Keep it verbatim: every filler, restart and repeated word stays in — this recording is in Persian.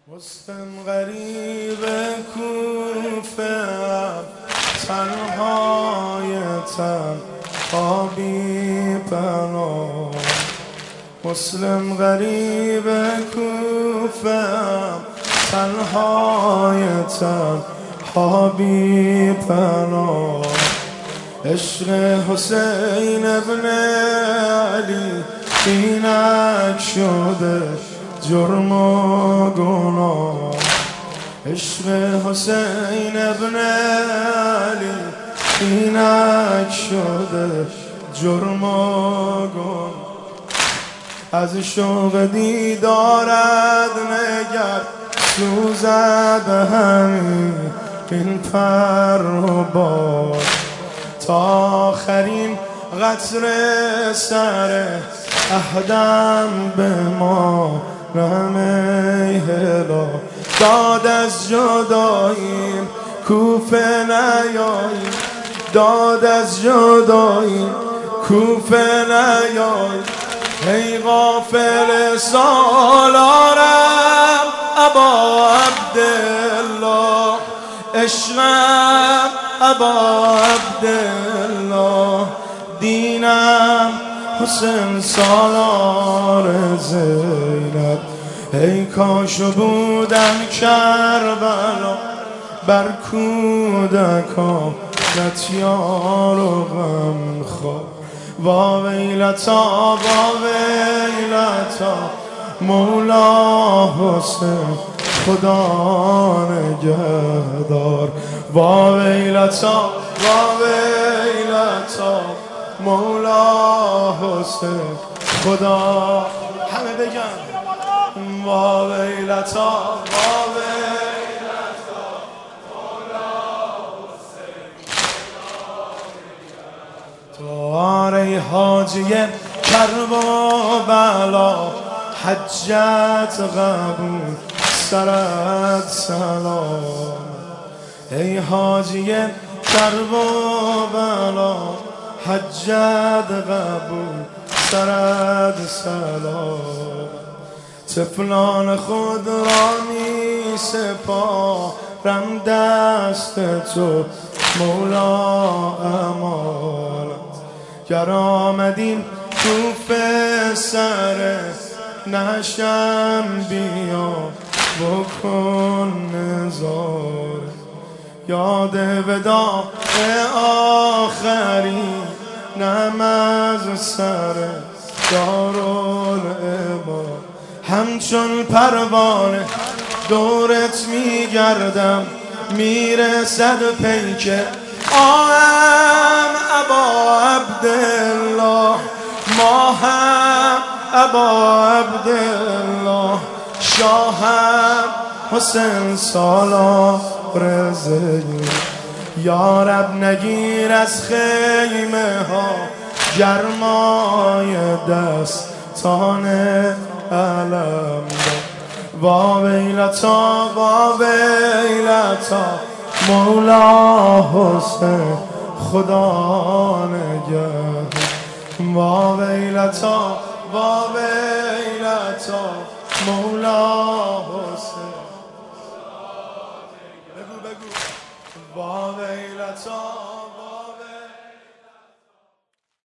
مسلم غریب کوفه تنهای تنها بی پناه. مسلم غریب کوفه تنهای تنها بی پناه. عشق حسین ابن علی اینک شده جرم و گناه. عشق حسین ابن علی اینک شده جرم و گناه. از شوق دیدارت نگر سوزد همین این پر و باد. تا آخرین قطره سر عهدم به ما نمی هلا. داد از جداییم کوفه نیاییم، داد از جداییم کوفه نیاییم. ای غافل سالارم ابا عبدالله، عشقم ابا عبدالله. دینم حسین سالار زینب. ای کاش بودم کربلا بر کودکان نتیار و غمخوار. وا ویلتا وا ویلتا مولا حسین خدا نگهدار. وا ویلتا وا ویلتا مولا حسین خدا. همه بگن وا ویلتا وا ویلتا مولا حسین خدا. تو ای حاجی کربلا حجت قبول سرت سلام. ای حاجی کربلا حجت قبول سرت سلام. طفلان خود را می سپارم دست تو مولا امانت. گر آمدیم کوفه سر نشم بیا بکن نظاره. یاد وداع آخری نماز سر دارالعباد. همچون پروانه دورت میگردم میرسد پیک آهم ابا عبدالله. ماهم ابا عبدالله. شاهم حسین سالار زینب. یا رب نگیر از خیمه ها گرمای دستان علم. وا ویلتا وا ویلتا مولا حسین خدا نگهدار. وا ویلتا وا ویلتا مولا حسین. بگو بگو وا ویلتا